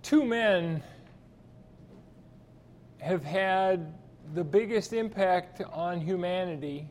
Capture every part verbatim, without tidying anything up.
two men have had the biggest impact on humanity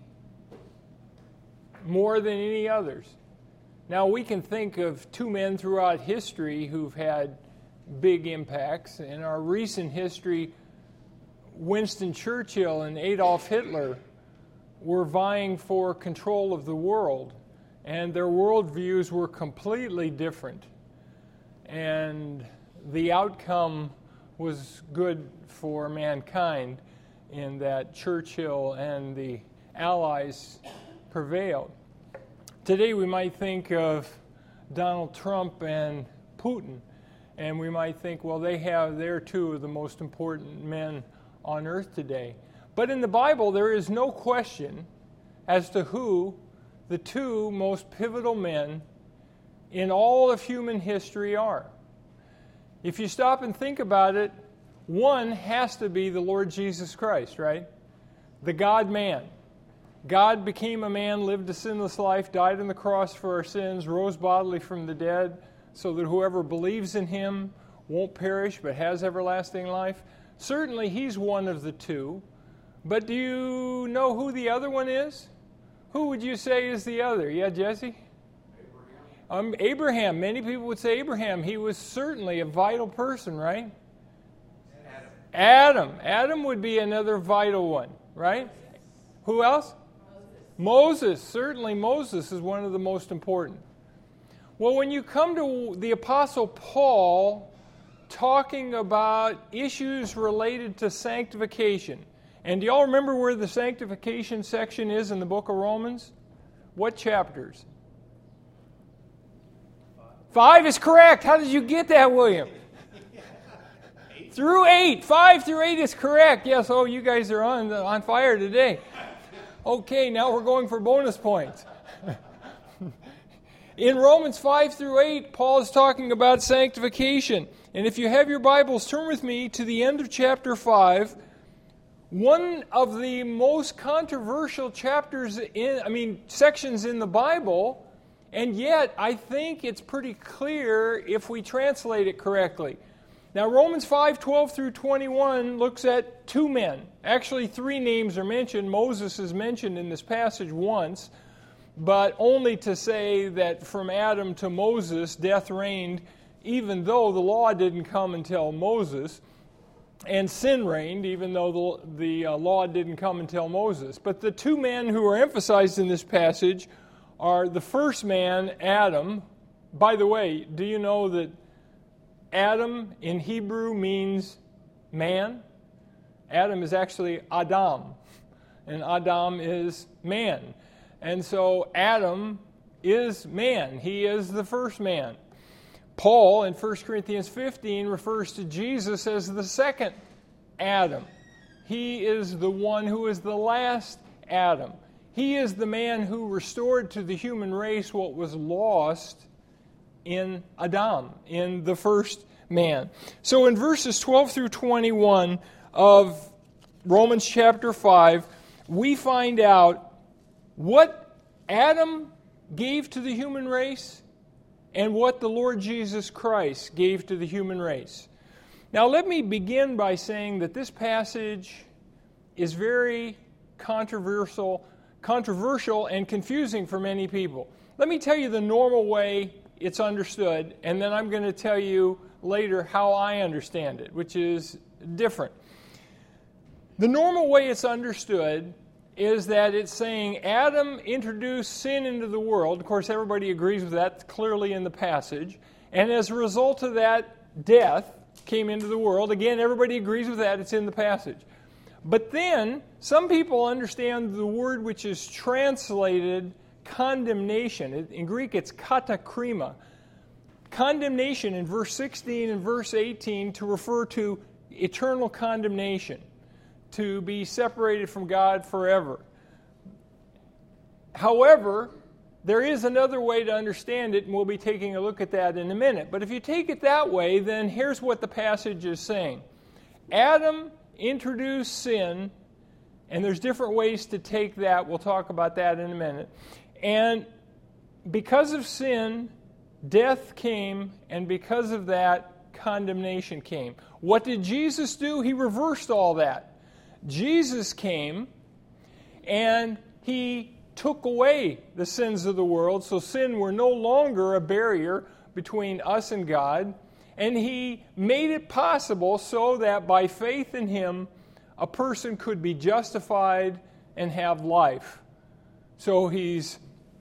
more than any others. Now, we can think of two men throughout history who've had big impacts. In our recent history, Winston Churchill and Adolf Hitler were vying for control of the world, and their worldviews were completely different. And the outcome was good for mankind in that Churchill and the Allies prevailed. Today we might think of Donald Trump and Putin, and we might think, well, they have, they're two of the most important men on earth today. But in the Bible, there is no question as to who the two most pivotal men in all of human history are. If you stop and think about it, one has to be the Lord Jesus Christ, right? The God-man. God became a man, lived a sinless life, died on the cross for our sins, rose bodily from the dead, so that whoever believes in him won't perish but has everlasting life. Certainly he's one of the two, but do you know who the other one is? Who would you say is the other? Yeah, Jesse? Abraham. Um, Abraham. Many people would say Abraham. He was certainly a vital person, right? Adam. Adam. Adam would be another vital one, right? Who else? Moses, certainly Moses is one of the most important. Well, when you come to the Apostle Paul talking about issues related to sanctification, and do y'all remember where the sanctification section is in the book of Romans? What chapters? Five is correct. How did you get that, William? Through eight. Five through eight is correct. Yes, oh, you guys are on, on fire today. Okay, now we're going for bonus points. In Romans five through eight, Paul is talking about sanctification. And if you have your Bibles, turn with me to the end of chapter five. One of the most controversial chapters in, I mean, sections in the Bible, and yet I think it's pretty clear if we translate it correctly. Now, Romans five, twelve through twenty-one looks at two men. Actually, three names are mentioned. Moses is mentioned in this passage once, but only to say that from Adam to Moses, death reigned, even though the law didn't come until Moses, and sin reigned, even though the, the uh, law didn't come until Moses. But the two men who are emphasized in this passage are the first man, Adam. By the way, do you know that Adam in Hebrew means man? Adam is actually Adam, and Adam is man. And so Adam is man. He is the first man. Paul in First Corinthians fifteen refers to Jesus as the second Adam. He is the one who is the last Adam. He is the man who restored to the human race what was lost in Adam, in the first man. So in verses twelve through twenty-one of Romans chapter five, we find out what Adam gave to the human race and what the Lord Jesus Christ gave to the human race. Now let me begin by saying that this passage is very controversial, controversial and confusing for many people. Let me tell you the normal way it's understood, and then I'm going to tell you later how I understand it, which is different. The normal way it's understood is that it's saying Adam introduced sin into the world. Of course, everybody agrees with that clearly in the passage. And as a result of that, death came into the world. Again, everybody agrees with that. It's in the passage. But then, some people understand the word which is translated condemnation. In Greek, it's katakrima. Condemnation in verse sixteen and verse eighteen to refer to eternal condemnation, to be separated from God forever. However, there is another way to understand it, and we'll be taking a look at that in a minute. But if you take it that way, then here's what the passage is saying. Adam introduced sin, and there's different ways to take that. We'll talk about that in a minute. And because of sin, death came, and because of that, condemnation came. What did Jesus do? He reversed all that. Jesus came and he took away the sins of the world, so sin were no longer a barrier between us and God, and he made it possible so that by faith in him, a person could be justified and have life. So he's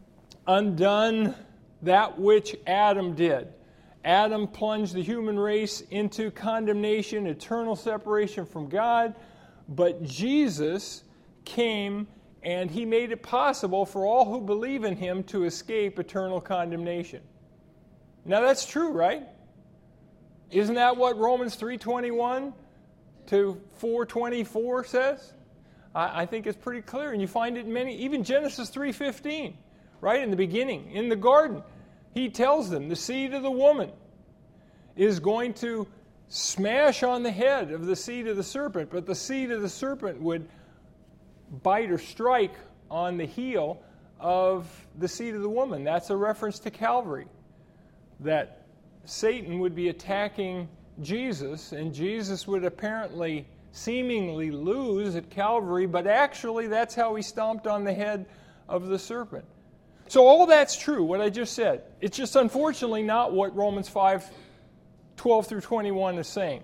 undone that which Adam did. Adam plunged the human race into condemnation, eternal separation from God, but Jesus came and he made it possible for all who believe in him to escape eternal condemnation. Now that's true, right? Isn't that what Romans three twenty-one to four twenty-four says? I, I think it's pretty clear, and you find it in many, even Genesis three fifteen, right in the beginning, in the garden. He tells them the seed of the woman is going to smash on the head of the seed of the serpent, but the seed of the serpent would bite or strike on the heel of the seed of the woman. That's a reference to Calvary, that Satan would be attacking Jesus, and Jesus would apparently, seemingly lose at Calvary, but actually that's how he stomped on the head of the serpent. So all that's true, what I just said. It's just unfortunately not what Romans five twelve through twenty-one is saying.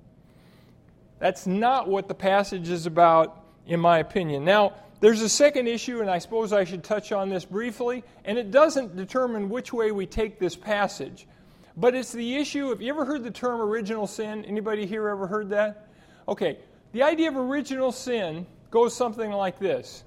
That's not what the passage is about, in my opinion. Now, there's a second issue, and I suppose I should touch on this briefly, and it doesn't determine which way we take this passage. But it's the issue of, you ever heard the term original sin? Anybody here ever heard that? Okay, the idea of original sin goes something like this.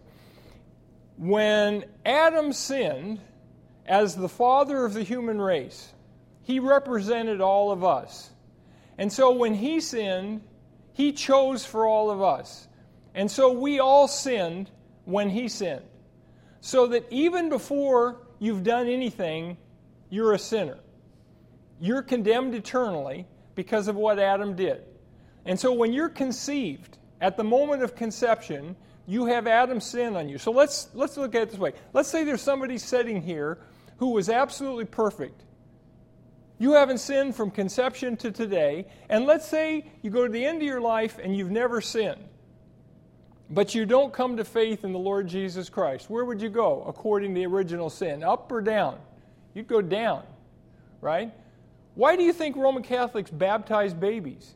When Adam sinned, as the father of the human race, he represented all of us. And so when he sinned, he chose for all of us. And so we all sinned when he sinned. So that even before you've done anything, you're a sinner. You're condemned eternally because of what Adam did. And so when you're conceived, at the moment of conception, you have Adam's sin on you. So let's let's look at it this way. Let's say there's somebody sitting here who was absolutely perfect. You haven't sinned from conception to today, and let's say you go to the end of your life and you've never sinned. But you don't come to faith in the Lord Jesus Christ. Where would you go according to the original sin? Up or down? You'd go down, right? Why do you think Roman Catholics baptize babies?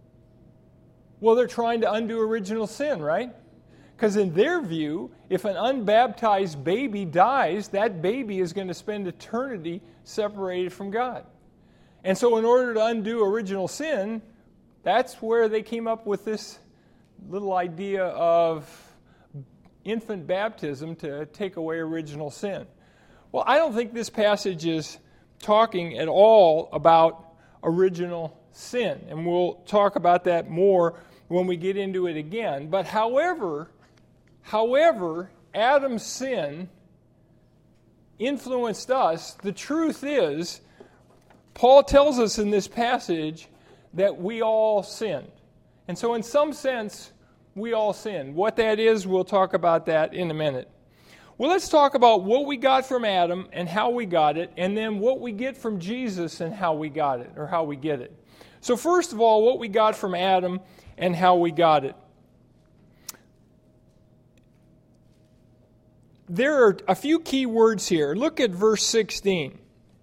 Well, they're trying to undo original sin, right? Because in their view, if an unbaptized baby dies, that baby is going to spend eternity separated from God. And so in order to undo original sin, that's where they came up with this little idea of infant baptism to take away original sin. Well, I don't think this passage is talking at all about original sin, and we'll talk about that more when we get into it again. But however, however, Adam's sin influenced us, the truth is, Paul tells us in this passage that we all sinned. And so in some sense, we all sinned. What that is, we'll talk about that in a minute. Well, let's talk about what we got from Adam and how we got it, and then what we get from Jesus and how we got it, or how we get it. So first of all, what we got from Adam and how we got it. There are a few key words here. Look at verse sixteen.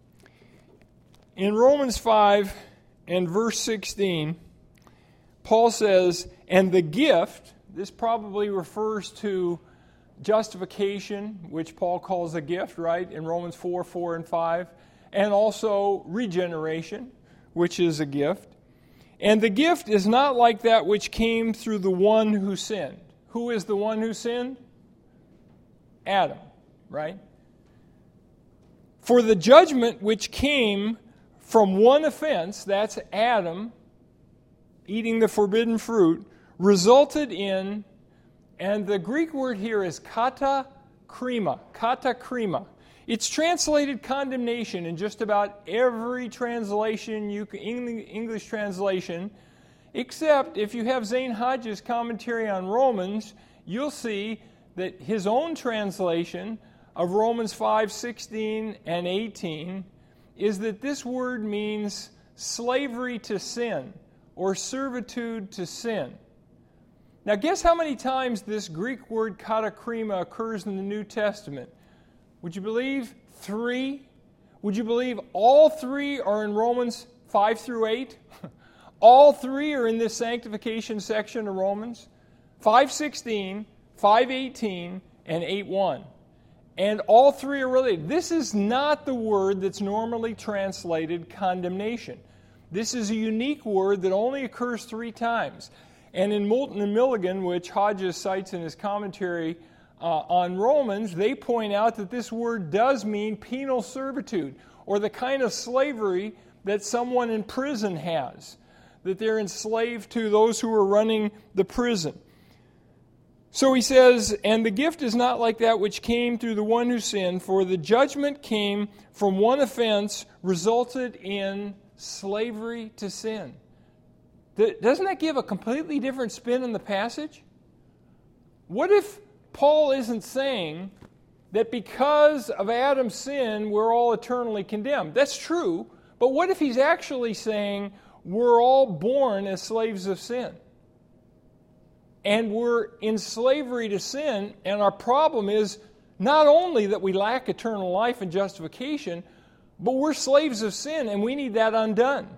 In Romans five and verse sixteen, Paul says, and the gift, this probably refers to justification, which Paul calls a gift, right, in Romans four, four, and five, and also regeneration, which is a gift. And the gift is not like that which came through the one who sinned. Who is the one who sinned? Adam, right? For the judgment which came from one offense, that's Adam eating the forbidden fruit, resulted in, and the Greek word here is kata krima, kata krima. It's translated condemnation in just about every translation, you can, English translation, except if you have Zane Hodges' commentary on Romans, you'll see that his own translation of Romans five, sixteen, and eighteen is that this word means slavery to sin or servitude to sin. Now, guess how many times this Greek word katakrima occurs in the New Testament? Would you believe three? Would you believe all three are in Romans five through eight? All three are in this sanctification section of Romans. five sixteen, five eighteen, and eight one. And all three are related. This is not the word that's normally translated condemnation. This is a unique word that only occurs three times. And in Moulton and Milligan, which Hodges cites in his commentary uh, on Romans, they point out that this word does mean penal servitude, or the kind of slavery that someone in prison has, that they're enslaved to those who are running the prison. So he says, and the gift is not like that which came through the one who sinned, for the judgment came from one offense, resulted in slavery to sin. Doesn't that give a completely different spin in the passage? What if Paul isn't saying that because of Adam's sin, we're all eternally condemned? That's true, but what if he's actually saying we're all born as slaves of sin? And we're in slavery to sin, and our problem is not only that we lack eternal life and justification, but we're slaves of sin, and we need that undone.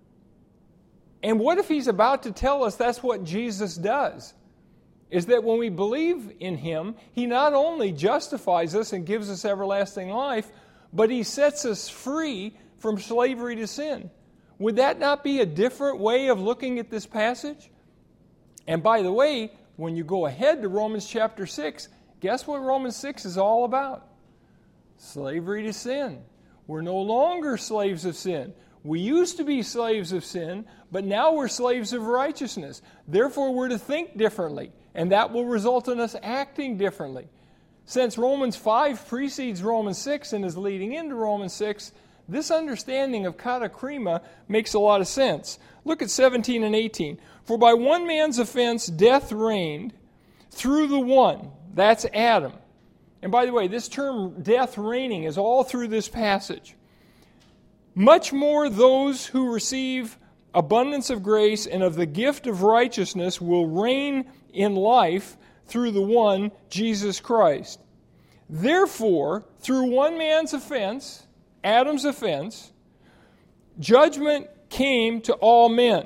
And what if he's about to tell us that's what Jesus does? Is that when we believe in him, he not only justifies us and gives us everlasting life, but he sets us free from slavery to sin. Would that not be a different way of looking at this passage? And by the way, when you go ahead to Romans chapter six, guess what Romans six is all about? Slavery to sin. We're no longer slaves of sin. We used to be slaves of sin, but now we're slaves of righteousness. Therefore, we're to think differently, and that will result in us acting differently. Since Romans five precedes Romans six and is leading into Romans six, this understanding of katakrima makes a lot of sense. Look at seventeen and eighteen. For by one man's offense death reigned through the one, that's Adam. And by the way, this term death reigning is all through this passage. Much more those who receive abundance of grace and of the gift of righteousness will reign in life through the one, Jesus Christ. Therefore, through one man's offense, Adam's offense, judgment came to all men,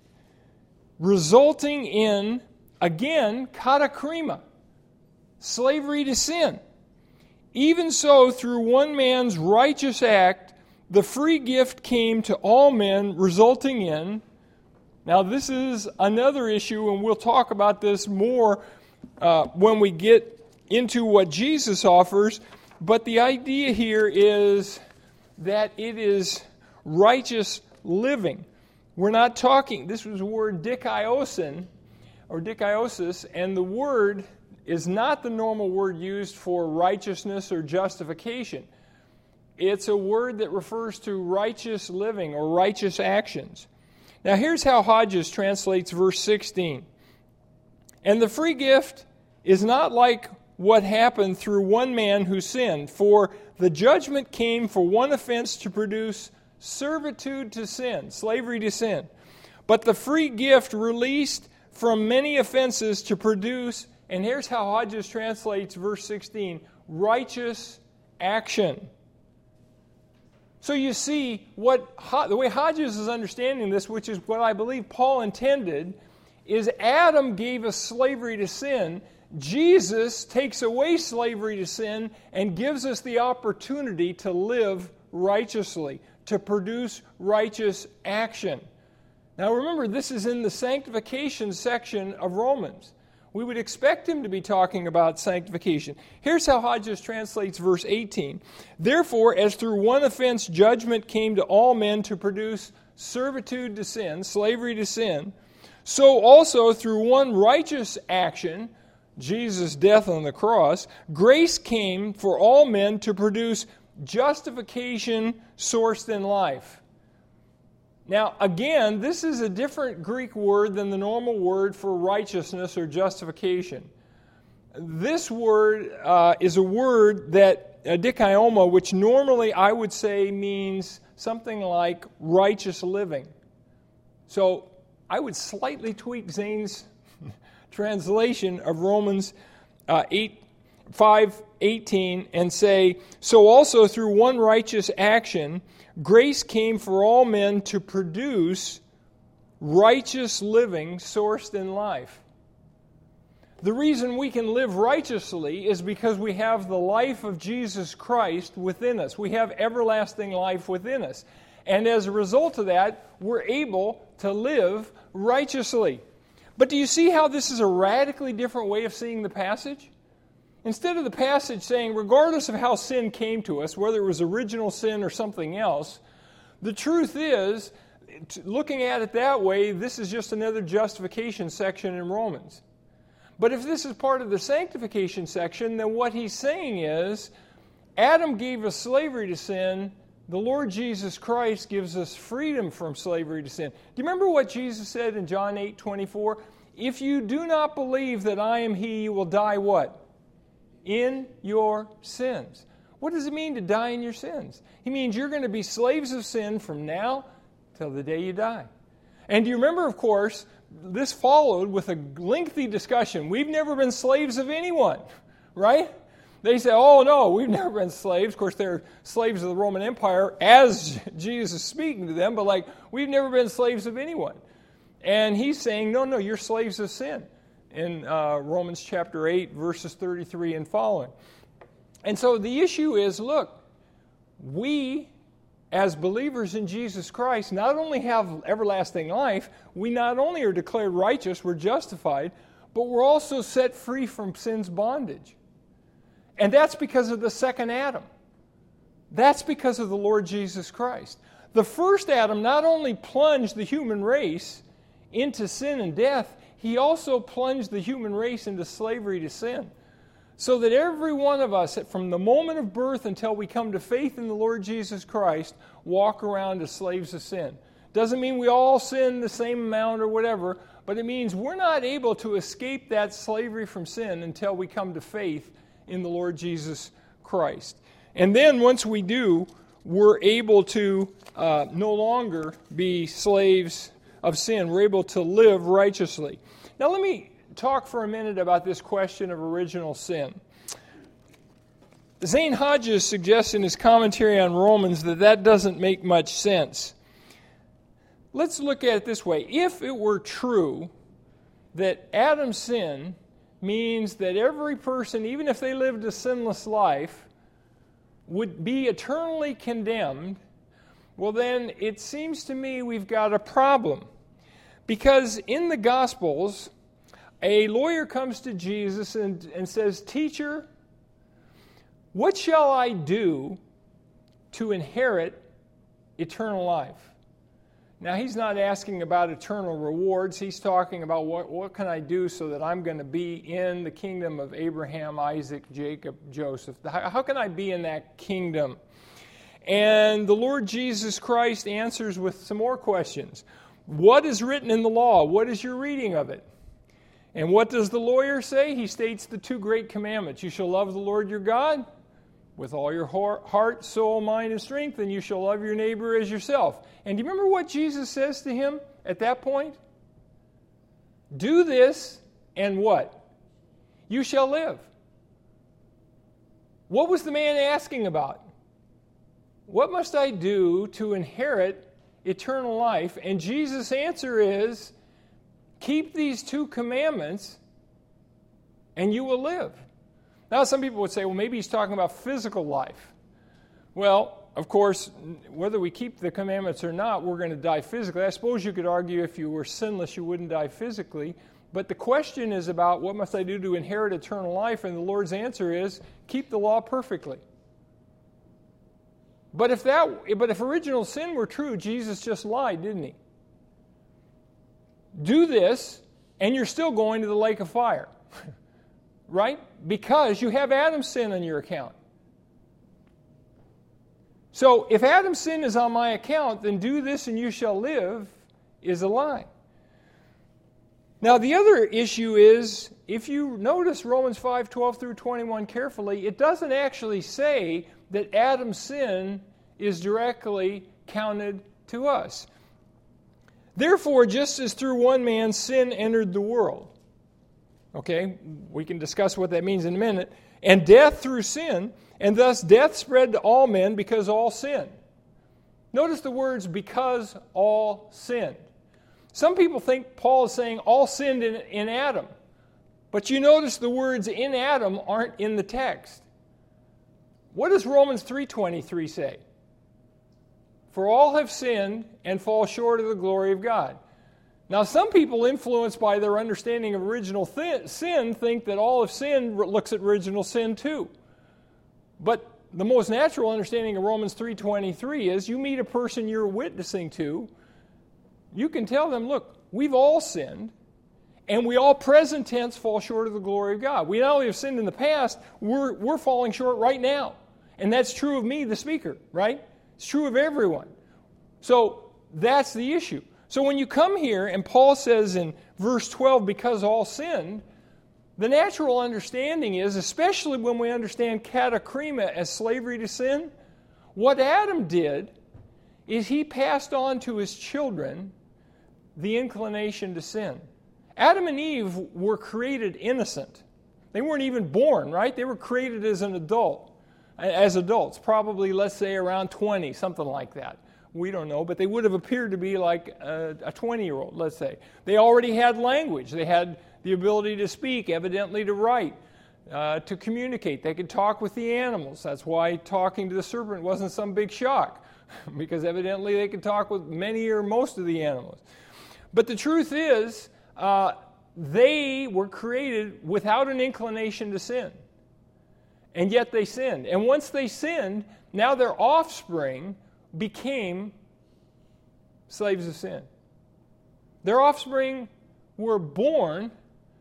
resulting in, again, katakrima, slavery to sin. Even so, through one man's righteous act, the free gift came to all men, resulting in, now this is another issue, and we'll talk about this more uh, when we get into what Jesus offers, but the idea here is that it is righteous living. We're not talking, this was the word dikaiosin, or dikaiosis, and the word is not the normal word used for righteousness or justification. It's a word that refers to righteous living or righteous actions. Now here's how Hodges translates verse sixteen. And the free gift is not like what happened through one man who sinned, for the judgment came for one offense to produce servitude to sin, slavery to sin. But the free gift released from many offenses to produce, and here's how Hodges translates verse sixteen, righteous action. So you see, what the way Hodges is understanding this, which is what I believe Paul intended, is Adam gave us slavery to sin. Jesus takes away slavery to sin and gives us the opportunity to live righteously, to produce righteous action. Now remember, this is in the sanctification section of Romans. We would expect him to be talking about sanctification. Here's how Hodges translates verse eighteen. Therefore, as through one offense judgment came to all men to produce servitude to sin, slavery to sin, so also through one righteous action, Jesus' death on the cross, grace came for all men to produce justification sourced in life. Now, again, this is a different Greek word than the normal word for righteousness or justification. This word uh, is a word that uh, dikaioma, which normally I would say means something like righteous living. So I would slightly tweak Zane's translation of Romans uh, eight, five eighteen and say, so also through one righteous action, grace came for all men to produce righteous living sourced in life. The reason we can live righteously is because we have the life of Jesus Christ within us. We have everlasting life within us. And as a result of that, we're able to live righteously. But do you see how this is a radically different way of seeing the passage? Instead of the passage saying, regardless of how sin came to us, whether it was original sin or something else, the truth is, looking at it that way, this is just another justification section in Romans. But if this is part of the sanctification section, then what he's saying is, Adam gave us slavery to sin. The Lord Jesus Christ gives us freedom from slavery to sin. Do you remember what Jesus said in John eight twenty-four? If you do not believe that I am He, you will die what? In your sins. What does it mean to die in your sins? He means you're going to be slaves of sin from now till the day you die. And do you remember, of course, this followed with a lengthy discussion. We've never been slaves of anyone, right? They say, oh, no, we've never been slaves. Of course, they're slaves of the Roman Empire as Jesus is speaking to them, but like, we've never been slaves of anyone. And he's saying, no, no, you're slaves of sin in uh, Romans chapter eight, verses thirty-three and following. And so the issue is, look, we as believers in Jesus Christ not only have everlasting life, we not only are declared righteous, we're justified, but we're also set free from sin's bondage. And that's because of the second Adam. That's because of the Lord Jesus Christ. The first Adam not only plunged the human race into sin and death, he also plunged the human race into slavery to sin. So that every one of us, from the moment of birth until we come to faith in the Lord Jesus Christ, walk around as slaves of sin. Doesn't mean we all sin the same amount or whatever, but it means we're not able to escape that slavery from sin until we come to faith in the Lord Jesus Christ. And then once we do, we're able to uh, no longer be slaves of sin. We're able to live righteously. Now let me talk for a minute about this question of original sin. Zane Hodges suggests in his commentary on Romans that that doesn't make much sense. Let's look at it this way. If it were true that Adam's sin means that every person, even if they lived a sinless life, would be eternally condemned, well then it seems to me we've got a problem. Because in the Gospels, a lawyer comes to Jesus and, and says, Teacher, what shall I do to inherit eternal life? Now, he's not asking about eternal rewards. He's talking about what, what can I do so that I'm going to be in the kingdom of Abraham, Isaac, Jacob, Joseph. How, how can I be in that kingdom? And the Lord Jesus Christ answers with some more questions. What is written in the law? What is your reading of it? And what does the lawyer say? He states the two great commandments. You shall love the Lord your God with all your heart, soul, mind, and strength, and you shall love your neighbor as yourself. And do you remember what Jesus says to him at that point? Do this, and what? You shall live. What was the man asking about? What must I do to inherit eternal life? And Jesus' answer is, keep these two commandments, and you will live. Now, some people would say, well, maybe he's talking about physical life. Well, of course, whether we keep the commandments or not, we're going to die physically. I suppose you could argue if you were sinless, you wouldn't die physically. But the question is about what must I do to inherit eternal life? And the Lord's answer is, keep the law perfectly. But if that, but if original sin were true, Jesus just lied, didn't he? Do this, and you're still going to the lake of fire. Right? Because you have Adam's sin on your account. So, if Adam's sin is on my account, then do this and you shall live is a lie. Now, the other issue is, if you notice Romans five, twelve through twenty-one carefully, it doesn't actually say that Adam's sin is directly counted to us. Therefore, just as through one man sin entered the world. Okay, we can discuss what that means in a minute. And death through sin, and thus death spread to all men because all sinned. Notice the words, because all sinned. Some people think Paul is saying all sinned in, in Adam. But you notice the words in Adam aren't in the text. What does Romans three twenty-three say? For all have sinned and fall short of the glory of God. Now, some people influenced by their understanding of original th- sin think that all have sinned looks at original sin too. But the most natural understanding of Romans three twenty-three is you meet a person you're witnessing to, you can tell them, look, we've all sinned, and we all present tense fall short of the glory of God. We not only have sinned in the past, we're, we're falling short right now. And that's true of me, the speaker, right? It's true of everyone. So that's the issue. So when you come here and Paul says in verse twelve, because all sinned, the natural understanding is, especially when we understand katakrima as slavery to sin, what Adam did is he passed on to his children the inclination to sin. Adam and Eve were created innocent. They weren't even born, right? They were created as an adult, as adults, probably, let's say, around twenty, something like that. We don't know, but they would have appeared to be like a twenty-year-old, let's say. They already had language. They had the ability to speak, evidently to write, uh, to communicate. They could talk with the animals. That's why talking to the serpent wasn't some big shock, because evidently they could talk with many or most of the animals. But the truth is, uh, they were created without an inclination to sin. And yet they sinned. And once they sinned, now their offspring became slaves of sin. Their offspring were born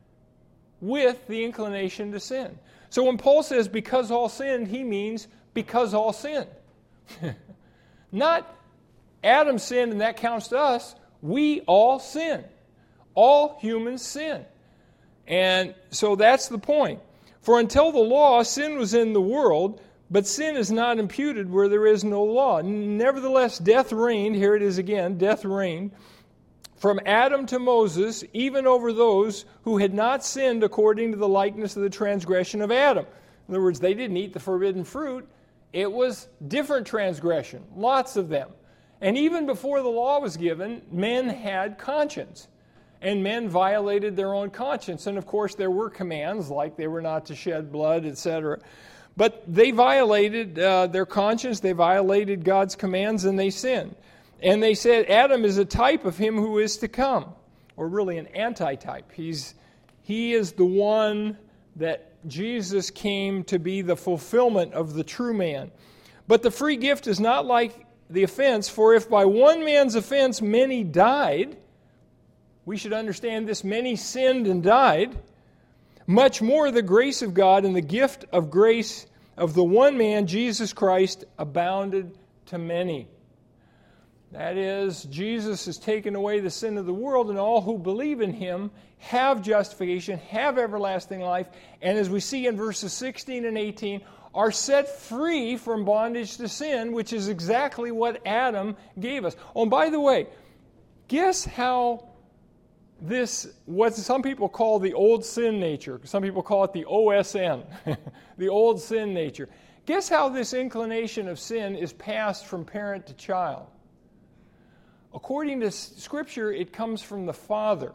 with the inclination to sin. So when Paul says, because all sinned, he means because all sinned. Not Adam sinned and that counts to us. We all sin. All humans sin. And so that's the point. For until the law, sin was in the world, but sin is not imputed where there is no law. Nevertheless, death reigned, here it is again, death reigned, from Adam to Moses, even over those who had not sinned according to the likeness of the transgression of Adam. In other words, they didn't eat the forbidden fruit. It was different transgression, lots of them. And even before the law was given, men had conscience. And men violated their own conscience. And of course, there were commands, like they were not to shed blood, et cetera. But they violated uh, their conscience, they violated God's commands, and they sinned. And they said Adam is a type of him who is to come, or really an antitype. He's, he is the one that Jesus came to be the fulfillment of the true man. But the free gift is not like the offense, for if by one man's offense many died, we should understand this, many sinned and died, much more the grace of God and the gift of grace of the one man, Jesus Christ, abounded to many. That is, Jesus has taken away the sin of the world, and all who believe in him have justification, have everlasting life, and as we see in verses sixteen and eighteen, are set free from bondage to sin, which is exactly what Adam gave us. Oh, and by the way, guess how this, what some people call the old sin nature, some people call it the O S N, the old sin nature. Guess how this inclination of sin is passed from parent to child? According to Scripture, it comes from the father.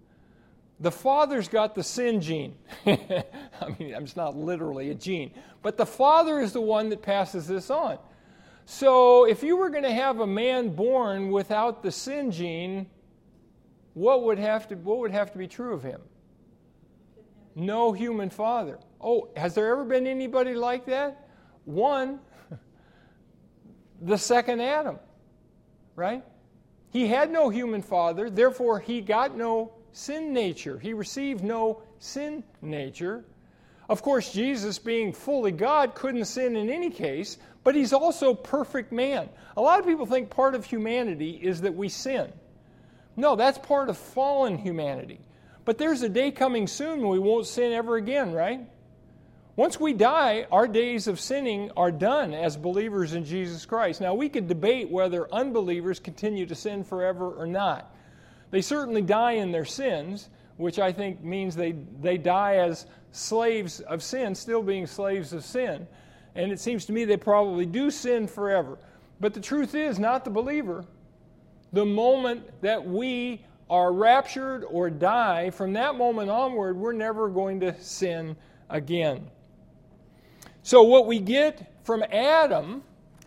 The father's got the sin gene. I mean, it's not literally a gene, but the father is the one that passes this on. So if you were going to have a man born without the sin gene, What would have to what would have to be true of him? No human father. Oh, has there ever been anybody like that? One, the second Adam, right? He had no human father, therefore he got no sin nature. He received no sin nature. Of course, Jesus, being fully God, couldn't sin in any case, but he's also perfect man. A lot of people think part of humanity is that we sin. No, that's part of fallen humanity. But there's a day coming soon when we won't sin ever again, right? Once we die, our days of sinning are done as believers in Jesus Christ. Now, we could debate whether unbelievers continue to sin forever or not. They certainly die in their sins, which I think means they, they die as slaves of sin, still being slaves of sin. And it seems to me they probably do sin forever. But the truth is, not the believer. The moment that we are raptured or die, from that moment onward, we're never going to sin again. So what we get from Adam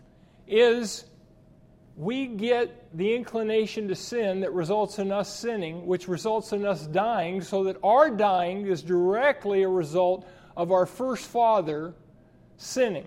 is we get the inclination to sin that results in us sinning, which results in us dying, so that our dying is directly a result of our first father sinning.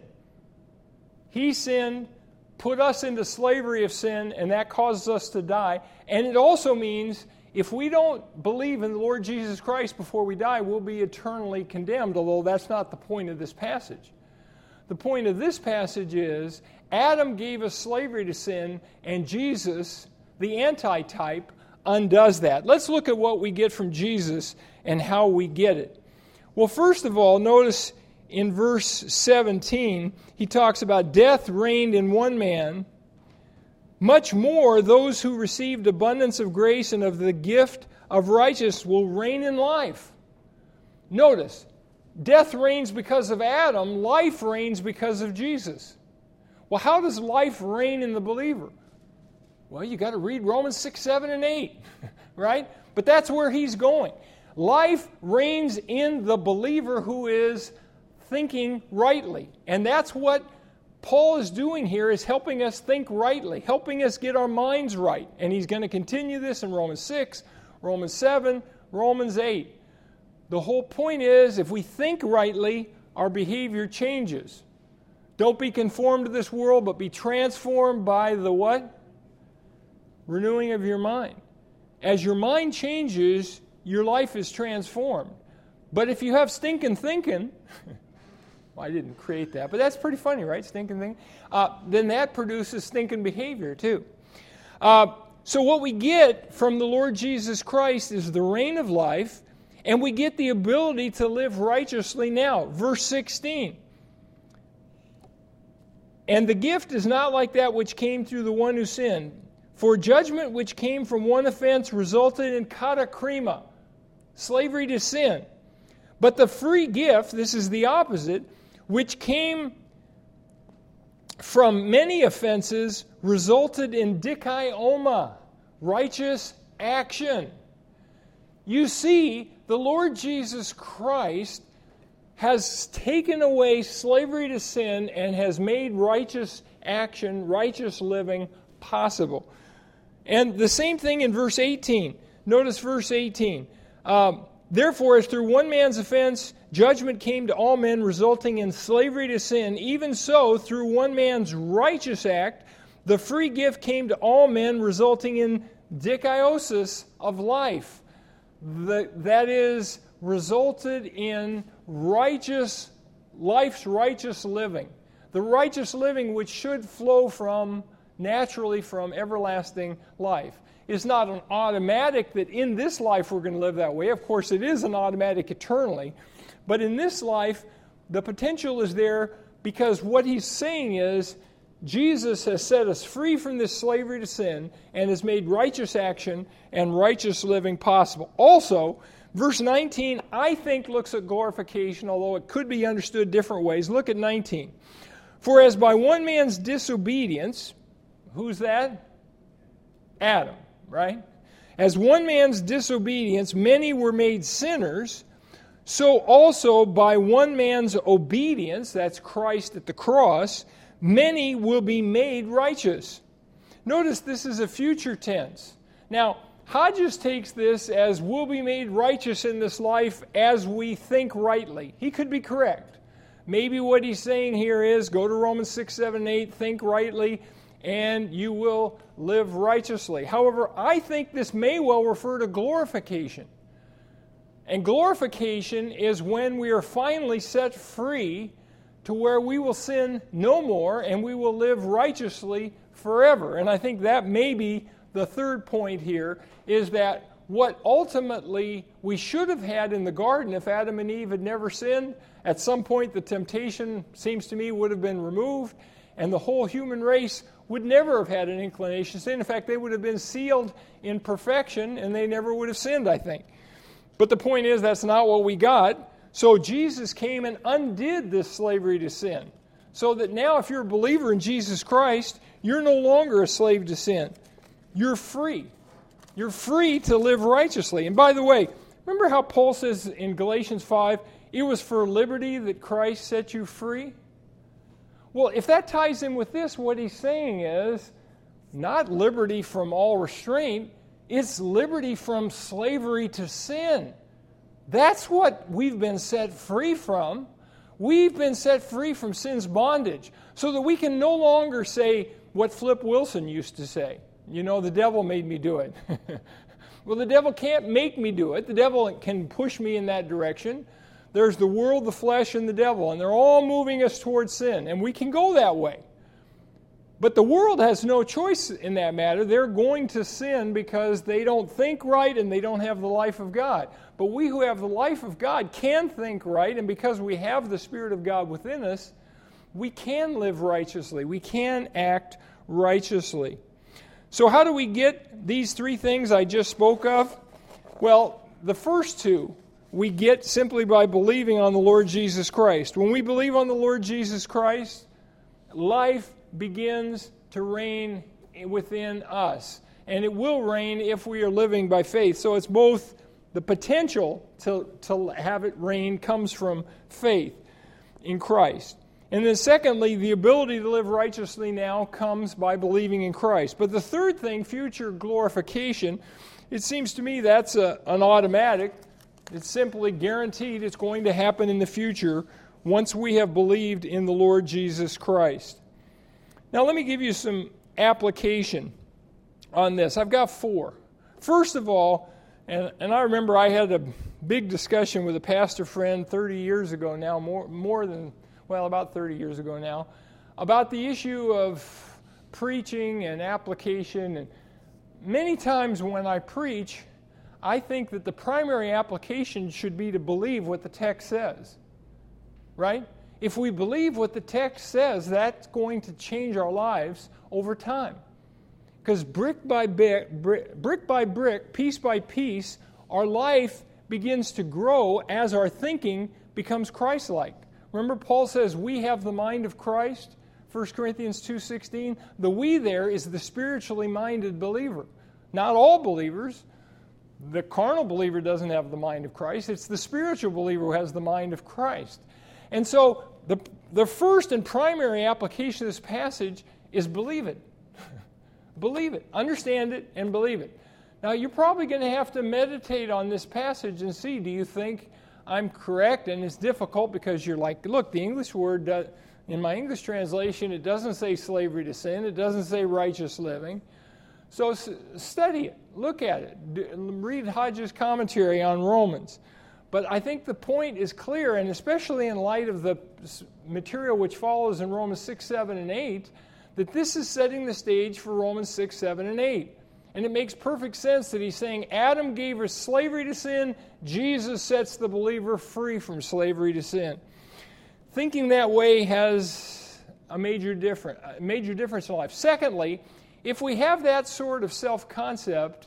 He sinned, put us into slavery of sin, and that causes us to die. And it also means if we don't believe in the Lord Jesus Christ before we die, we'll be eternally condemned, although that's not the point of this passage. The point of this passage is Adam gave us slavery to sin, and Jesus, the antitype, undoes that. Let's look at what we get from Jesus and how we get it. Well, first of all, notice in verse seventeen, he talks about death reigned in one man. Much more, those who received abundance of grace and of the gift of righteousness will reign in life. Notice, death reigns because of Adam, life reigns because of Jesus. Well, how does life reign in the believer? Well, you got to read Romans six, seven, and eight, right? But that's where he's going. Life reigns in the believer who is thinking rightly. And that's what Paul is doing here, is helping us think rightly, helping us get our minds right. And he's going to continue this in Romans six, Romans seven, Romans eight. The whole point is, if we think rightly, our behavior changes. Don't be conformed to this world, but be transformed by the what? Renewing of your mind. As your mind changes, your life is transformed. But if you have stinking thinking, well, I didn't create that, but that's pretty funny, right? Stinking thinking. Uh, then that produces stinking behavior too. Uh, so what we get from the Lord Jesus Christ is the reign of life, and we get the ability to live righteously now. Verse sixteen. And the gift is not like that which came through the one who sinned. For judgment which came from one offense resulted in katakrima, slavery to sin. But the free gift, this is the opposite, which came from many offenses, resulted in dikaioma, righteous action. You see, the Lord Jesus Christ has taken away slavery to sin and has made righteous action, righteous living possible. And the same thing in verse eighteen. Notice verse eighteen. Um, Therefore, as through one man's offense, judgment came to all men, resulting in slavery to sin, even so, through one man's righteous act, the free gift came to all men, resulting in dikaiosis of life. The, that is, resulted in righteous, life's righteous living. The righteous living which should flow from, naturally from everlasting life. It's not an automatic that in this life we're going to live that way. Of course, it is an automatic eternally. But in this life, the potential is there because what he's saying is Jesus has set us free from this slavery to sin and has made righteous action and righteous living possible. Also, verse nineteen, I think, looks at glorification, although it could be understood different ways. Look at nineteen. For as by one man's disobedience, who's that? Adam. Right? As one man's disobedience, many were made sinners, so also by one man's obedience, that's Christ at the cross, many will be made righteous. Notice this is a future tense. Now, Hodges takes this as we'll be made righteous in this life as we think rightly. He could be correct. Maybe what he's saying here is go to Romans six, seven, eight, think rightly, and you will live righteously. However, I think this may well refer to glorification. And glorification is when we are finally set free to where we will sin no more and we will live righteously forever. And I think that may be the third point here, is that what ultimately we should have had in the garden if Adam and Eve had never sinned. At some point, the temptation, seems to me, would have been removed, and the whole human race would never have had an inclination to sin. In fact, they would have been sealed in perfection, and they never would have sinned, I think. But the point is, that's not what we got. So Jesus came and undid this slavery to sin. So that now, if you're a believer in Jesus Christ, you're no longer a slave to sin. You're free. You're free to live righteously. And by the way, remember how Paul says in Galatians five, it was for liberty that Christ set you free? Well, if that ties in with this, what he's saying is not liberty from all restraint, it's liberty from slavery to sin. That's what we've been set free from. We've been set free from sin's bondage so that we can no longer say what Flip Wilson used to say. You know, the devil made me do it. Well, the devil can't make me do it. The devil can push me in that direction. There's the world, the flesh, and the devil, and they're all moving us towards sin, and we can go that way. But the world has no choice in that matter. They're going to sin because they don't think right and they don't have the life of God. But we who have the life of God can think right, and because we have the Spirit of God within us, we can live righteously. We can act righteously. So how do we get these three things I just spoke of? Well, the first two we get simply by believing on the Lord Jesus Christ. When we believe on the Lord Jesus Christ, life begins to reign within us. And it will reign if we are living by faith. So it's both the potential to, to have it reign comes from faith in Christ. And then secondly, the ability to live righteously now comes by believing in Christ. But the third thing, future glorification, it seems to me that's a, an automatic. It's simply guaranteed it's going to happen in the future once we have believed in the Lord Jesus Christ. Now let me give you some application on this. I've got four. First of all, and, and I remember I had a big discussion with a pastor friend thirty years ago now, more, more than, well, about thirty years ago now, about the issue of preaching and application. And many times when I preach, I think that the primary application should be to believe what the text says, right? If we believe what the text says, that's going to change our lives over time. Because brick by brick, brick, brick by brick, piece by piece, our life begins to grow as our thinking becomes Christ-like. Remember, Paul says we have the mind of Christ, First Corinthians two sixteen. The we there is the spiritually minded believer. Not all believers. The carnal believer doesn't have the mind of Christ. It's the spiritual believer who has the mind of Christ. And so the, the first and primary application of this passage is believe it. Believe it. Understand it and believe it. Now, you're probably going to have to meditate on this passage and see, do you think I'm correct? And it's difficult because you're like, look, the English word, does, in my English translation, it doesn't say slavery to sin. It doesn't say righteous living. So s- study it. Look at it. D- read Hodges' commentary on Romans. But I think the point is clear, and especially in light of the material which follows in Romans six, seven, and eight, that this is setting the stage for Romans six, seven, and eight. And it makes perfect sense that he's saying Adam gave us slavery to sin, Jesus sets the believer free from slavery to sin. Thinking that way has a major difference, a major difference in life. Secondly, if we have that sort of self-concept,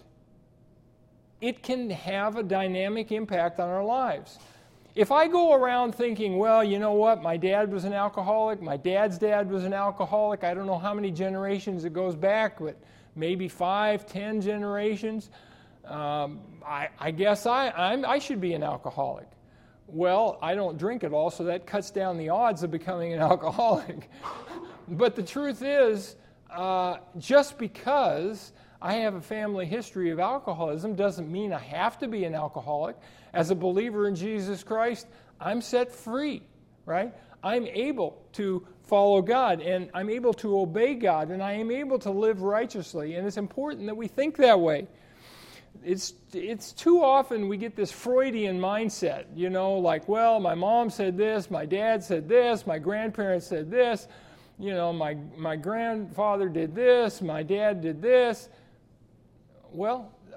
it can have a dynamic impact on our lives. If I go around thinking, well, you know what, my dad was an alcoholic, my dad's dad was an alcoholic, I don't know how many generations it goes back, but maybe five, ten generations, um, I, I guess I, I'm, I should be an alcoholic. Well, I don't drink at all, so that cuts down the odds of becoming an alcoholic. But the truth is, uh, just because I have a family history of alcoholism doesn't mean I have to be an alcoholic. As a believer in Jesus Christ, I'm set free, right? I'm able to follow God, and I'm able to obey God, and I am able to live righteously. And it's important that we think that way. It's it's too often we get this Freudian mindset, you know, like, well, my mom said this, my dad said this, my grandparents said this, you know, my, my grandfather did this, my dad did this. Well,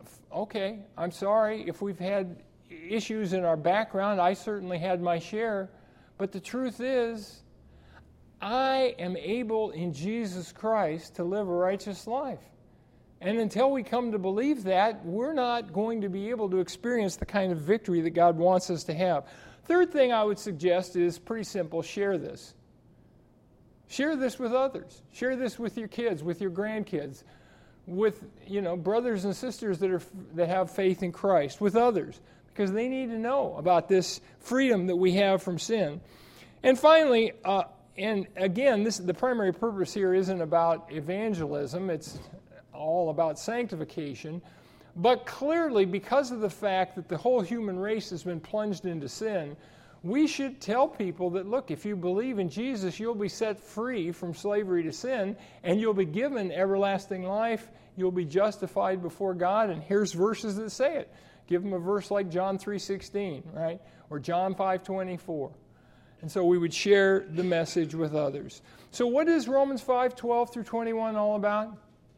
okay, I'm sorry if we've had issues in our background. I certainly had my share. But the truth is, I am able in Jesus Christ to live a righteous life. And until we come to believe that, we're not going to be able to experience the kind of victory that God wants us to have. Third thing I would suggest is pretty simple. Share this. Share this with others. Share this with your kids, with your grandkids, with, you know, brothers and sisters that are that have faith in Christ, with others, because they need to know about this freedom that we have from sin. And finally, uh, and again, this the primary purpose here isn't about evangelism. It's all about sanctification. But clearly, because of the fact that the whole human race has been plunged into sin, we should tell people that, look, if you believe in Jesus, you'll be set free from slavery to sin, and you'll be given everlasting life. You'll be justified before God. And here's verses that say it. Give them a verse like John three sixteen, right? Or John five twenty-four. And so we would share the message with others. So what is Romans five twelve through twenty-one all about?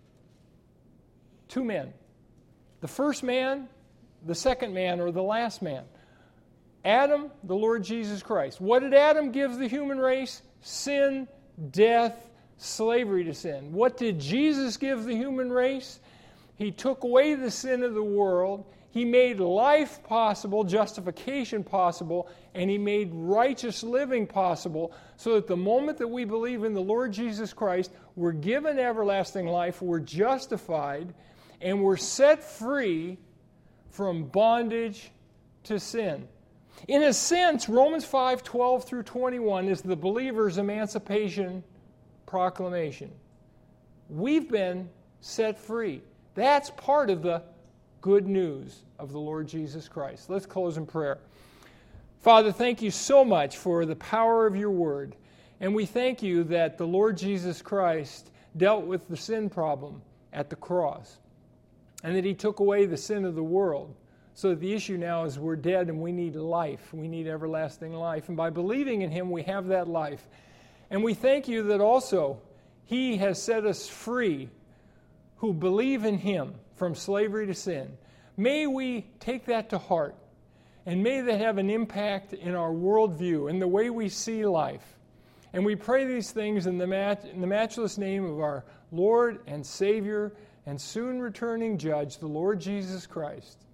Two men. The first man, the second man, or the last man. Adam, the Lord Jesus Christ. What did Adam give the human race? Sin, death, slavery to sin. What did Jesus give the human race? He took away the sin of the world. He made life possible, justification possible, and He made righteous living possible, so that the moment that we believe in the Lord Jesus Christ, we're given everlasting life, we're justified, and we're set free from bondage to sin. In a sense, Romans five twelve through twenty-one is the believer's emancipation proclamation. We've been set free. That's part of the good news of the Lord Jesus Christ. Let's close in prayer. Father, thank you so much for the power of your word. And we thank you that the Lord Jesus Christ dealt with the sin problem at the cross, and that He took away the sin of the world. So the issue now is we're dead and we need life. We need everlasting life. And by believing in Him, we have that life. And we thank you that also He has set us free who believe in Him from slavery to sin. May we take that to heart. And may that have an impact in our worldview, in the way we see life. And we pray these things in the, mat- in the matchless name of our Lord and Savior and soon returning Judge, the Lord Jesus Christ.